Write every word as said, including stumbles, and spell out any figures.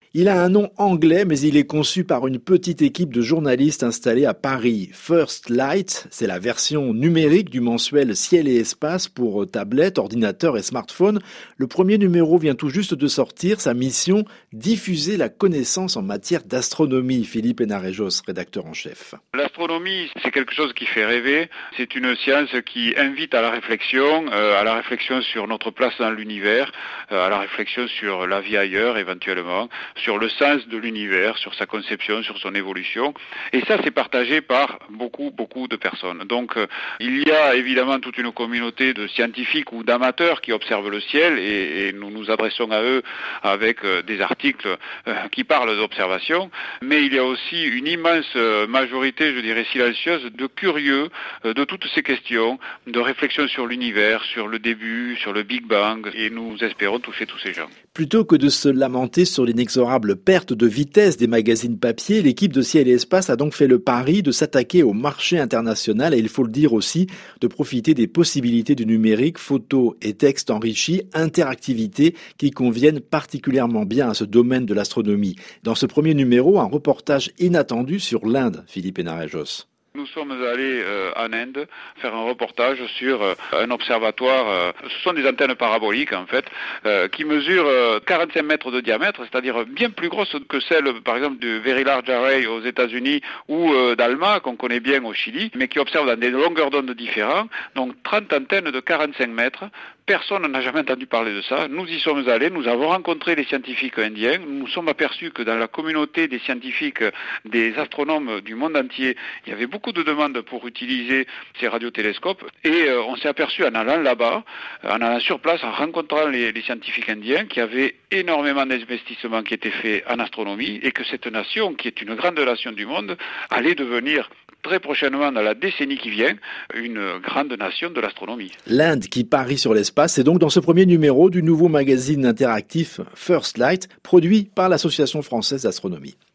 Il a un nom anglais, mais il est conçu par une petite équipe de journalistes installés à Paris. First Light, c'est la version numérique du mensuel Ciel et Espace pour tablettes, ordinateurs et smartphones. Le premier numéro vient tout juste de sortir. Sa mission, diffuser la connaissance en matière d'astronomie. Philippe Hénarejos, rédacteur en chef. L'astronomie, c'est quelque chose qui fait rêver. C'est une science qui invite à la réflexion, euh, à la réflexion sur notre place dans l'univers, euh, à la réflexion sur la vie ailleurs éventuellement, sur le sens de l'univers, sur sa conception, sur son évolution. Et ça, c'est partagé par beaucoup, beaucoup de personnes. Donc, euh, il y a évidemment toute une communauté de scientifiques ou d'amateurs qui observent le ciel et, et nous nous adressons à eux avec euh, des articles euh, qui parlent d'observation. Mais il y a aussi une immense euh, majorité, je dirais silencieuse, de curieux euh, de toutes ces questions, de réflexion sur l'univers, sur le début, sur le Big Bang. Et nous espérons toucher tous ces gens. Plutôt que de se lamenter sur l'inexorable perte de vitesse des magazines papier, l'équipe de Ciel et Espace a donc fait le pari de s'attaquer au marché international et il faut le dire aussi, de profiter des possibilités du numérique, photos et textes enrichis, interactivité qui conviennent particulièrement bien à ce domaine de l'astronomie. Dans ce premier numéro, un reportage inattendu sur l'Inde, Philippe Hénarejos. Nous sommes allés euh, en Inde faire un reportage sur euh, un observatoire. Euh, ce sont des antennes paraboliques en fait, euh, qui mesurent euh, quarante-cinq mètres de diamètre, c'est-à-dire bien plus grosses que celles, par exemple, du Very Large Array aux États-Unis ou euh, d'Alma, qu'on connaît bien au Chili, mais qui observent dans des longueurs d'onde différentes. Donc trente antennes de quarante-cinq mètres. Personne n'a jamais entendu parler de ça. Nous y sommes allés, nous avons rencontré les scientifiques indiens. Nous nous sommes aperçus que dans la communauté des scientifiques, des astronomes du monde entier, il y avait beaucoup de demandes pour utiliser ces radiotélescopes. Et euh, on s'est aperçu en allant là-bas, en allant sur place, en rencontrant les, les scientifiques indiens, qu'il y avait énormément d'investissements qui étaient faits en astronomie et que cette nation, qui est une grande nation du monde, allait devenir très prochainement, dans la décennie qui vient, une grande nation de l'astronomie. L'Inde qui parie sur l'espace, c'est donc dans ce premier numéro du nouveau magazine interactif First Light, produit par l'Association française d'astronomie.